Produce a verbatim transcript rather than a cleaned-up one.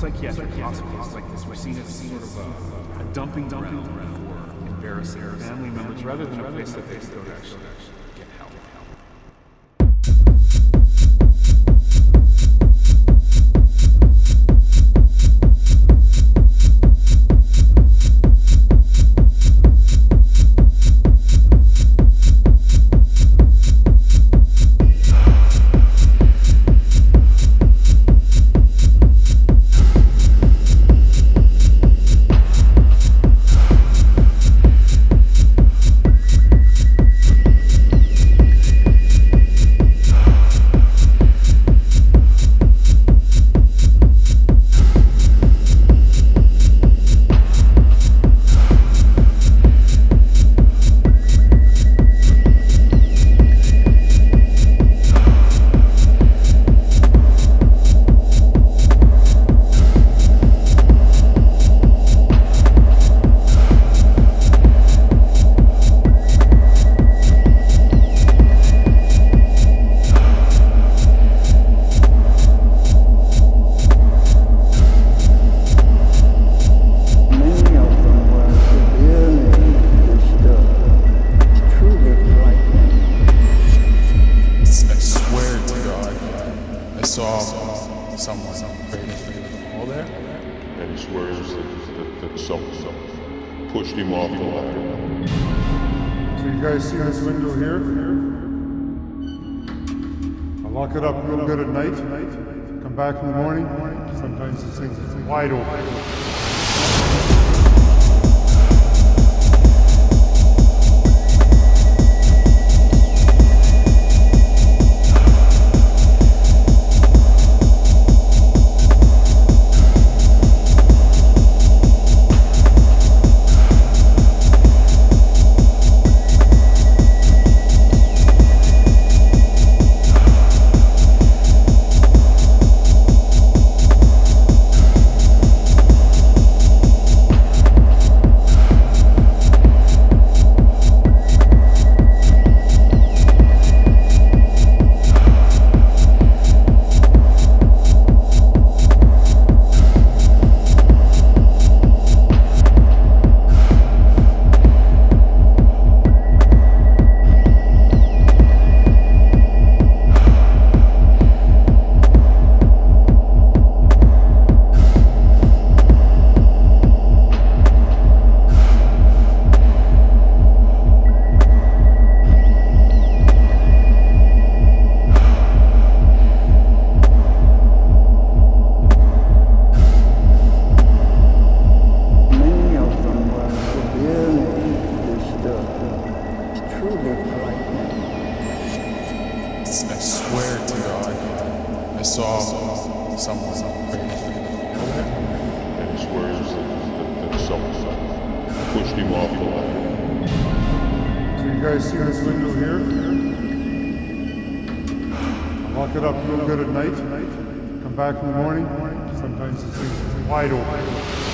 psychiatric hospitals like this were seen as sort of a, a dumping ground for embarrassing family members rather than a place that they could go to actually get help. Someone created the wall there. And he swears that, that, that someone pushed him off the ladder. So you guys see this window here? I'll lock it up real good at night. Come back in the morning. Sometimes this thing's wide open. I swear to God, I saw someone created the wall there. And he swears that, that, that someone pushed him off the ladder. So you guys see this window here? I'll lock it up real good at night. Come back in the morning. Sometimes this thing's wide open.